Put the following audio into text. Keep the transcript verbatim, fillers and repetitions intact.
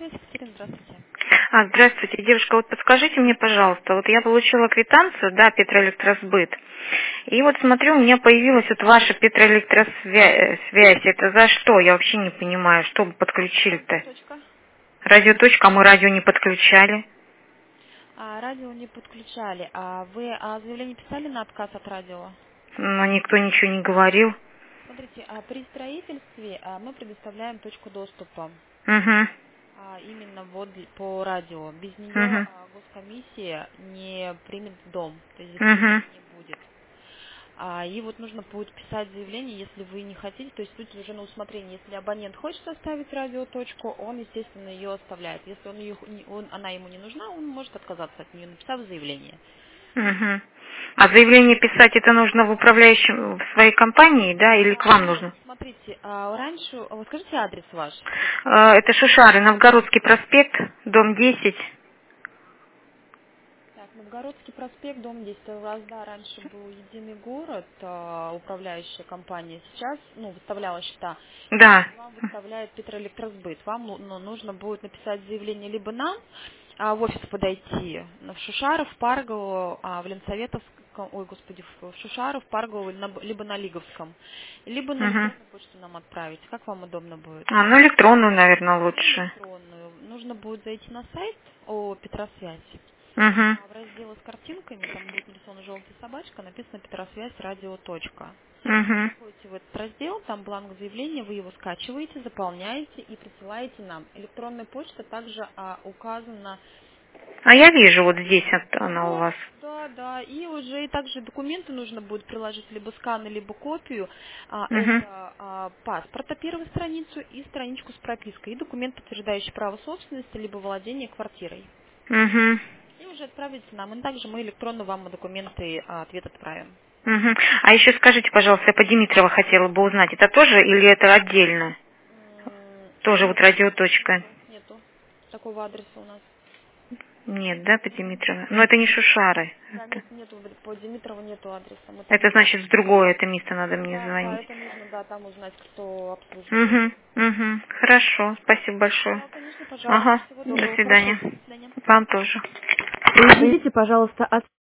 связь, Екатерина, здравствуйте. А, здравствуйте, девушка, вот подскажите мне, пожалуйста, вот я получила квитанцию, да, Петроэлектросбыт, и вот смотрю, у меня появилась вот ваша Петроэлектросвязь, это за что? Я вообще не понимаю, что вы подключили-то? Точка. Радиоточка, а мы радио не подключали. А, радио не подключали. А вы а, заявление писали на отказ от радио? Но никто ничего не говорил. Смотрите, а при строительстве а, мы предоставляем точку доступа. Угу, А, именно вот для- по радио. Без нее угу, а, госкомиссия не примет в дом, то есть угу. заключения не будет. А, и вот нужно будет писать заявление, если вы не хотите, то есть тут уже на усмотрение. Если абонент хочет оставить радиоточку, он, естественно, ее оставляет. Если он ее, не- он, она ему не нужна, он может отказаться от нее, написав заявление. Угу. А заявление писать это нужно в управляющем в своей компании, да, или к А, вам нет, нужно? смотрите, а, раньше, а вот скажите адрес ваш. А, Это Шушары, Новгородский проспект, дом десять. Так, Новгородский проспект, дом десять. У вас, да, раньше был единый город, а, управляющая компания. Сейчас, ну, выставляла счета. Да. Вам выставляет Петроэлектросбыт. Вам ну, ну, нужно будет написать заявление либо нам, а, в офис подойти, в Шушаров, Паргово, а, в Ленсоветовском, ой, господи, в Шушаров, Паргово, на- либо на Лиговском, либо на Угу. электронную почту нам отправить. Как вам удобно будет? А, ну электронную, наверное, лучше. Электронную. Нужно будет зайти на сайт о Петросвязь. Угу. А в разделе с картинками, там будет нарисована желтая собачка, написано Петросвязь радио. Точка. Угу. Заходите в этот раздел, там бланк заявления, вы его скачиваете, заполняете и присылаете нам. Электронная почта также а, указана. А я вижу, вот здесь вот она у Вот, вас. да, да. И уже и также документы нужно будет приложить либо сканы, либо копию. А, Угу. это а, паспорта, первую страницу и страничку с пропиской. И документ, подтверждающий право собственности, либо владение квартирой. Угу. И уже отправите нам. И также мы электронно вам документы а, ответ отправим. Угу. А еще скажите, пожалуйста, я по Димитрова хотела бы узнать, это тоже или это отдельно? М, Тоже вот Нет, радиоточка. нету, нету такого адреса у нас. Нет, да, по Димитрову? Но это не Шушары. Да, Это, нет, нету, по Димитрову нету адреса. Мы там это не... значит в другое это место надо мне Да, да, звонить. это нужно, да, там узнать, кто обслуживает. Угу. Угу. Хорошо, спасибо большое. Да, конечно, пожалуйста. Ага, Всего до доброго. Хорошего свидания. дня. До свидания. Вам тоже. Произведите, пожалуйста, от